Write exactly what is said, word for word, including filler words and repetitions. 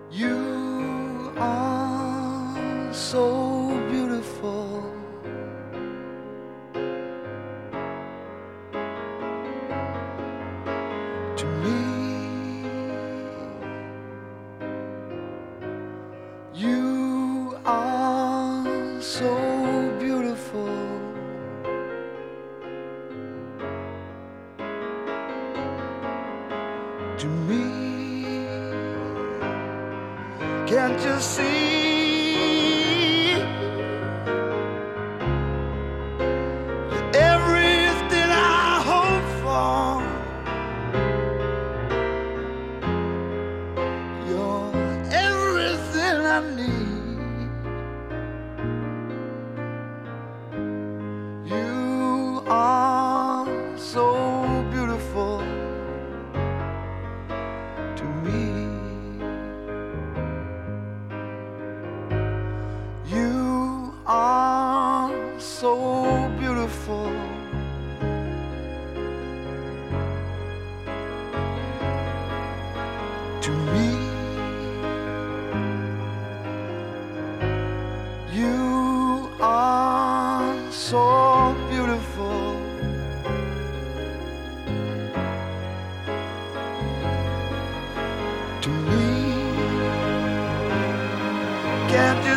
You are so beautiful to me. You are so beautiful to me. Can't you see? You're everything I hope for. You're everything I need. You are so beautiful to me. You are so beautiful to me. You are so beautiful to me. Can't you